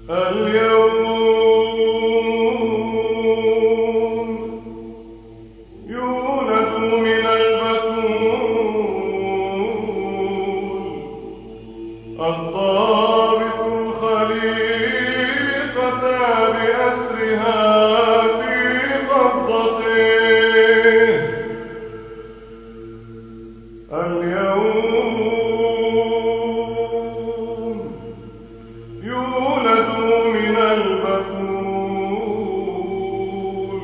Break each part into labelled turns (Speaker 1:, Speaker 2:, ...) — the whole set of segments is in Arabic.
Speaker 1: اليوم يولد من البتول الضابط الخليقة بأسرها في قبضته. اليوم يولد من البتول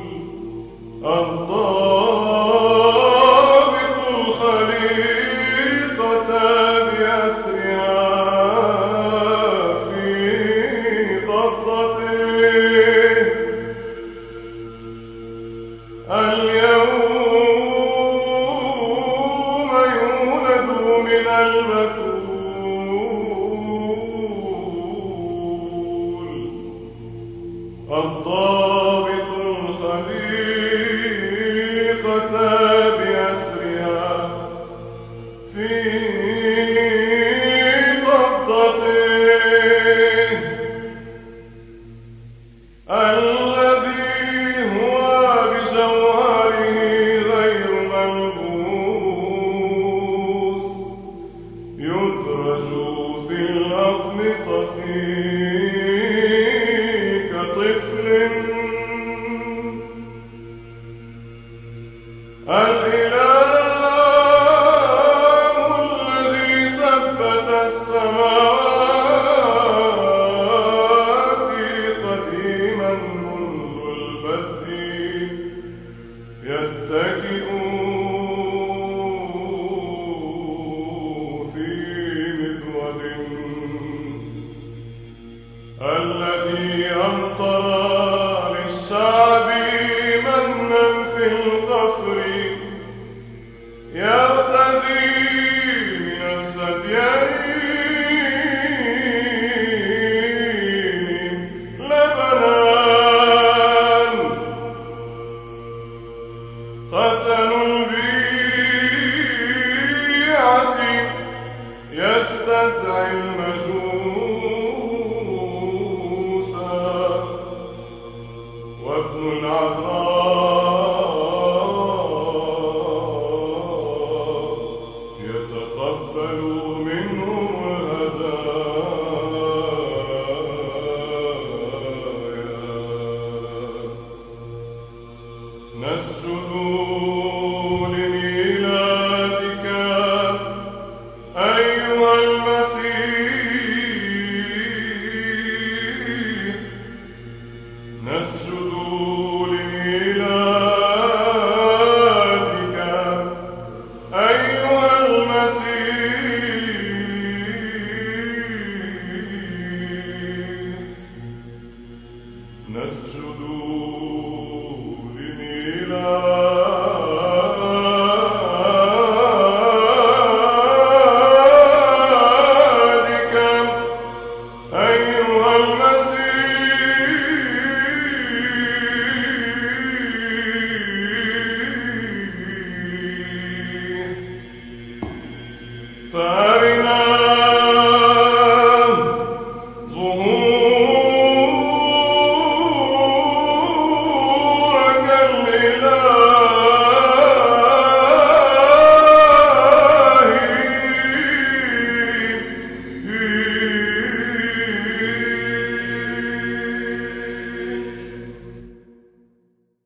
Speaker 1: الضابط الخليقة بأسرها في قبضته. اليوم يولد من البتول الضابط الخليقة بأسرها في قبضته. الذي هو بجوهره غير ملبوس يدرج في الأقمطة كطفل. الإله الذي ثبت السماوات قديما منذ البدء يتكئ في مذود. الذي أمطر للشعب منا في القفر يرتدي من الثديين لبنان. ختن البيعة يستدعي المجوس وابن العذراء يتقبل منه الهدايا. نسجد لميلادك أيها المسيح. نسجد لميلادك أيها المسيح. نسجد لميلادك أيها المسيح.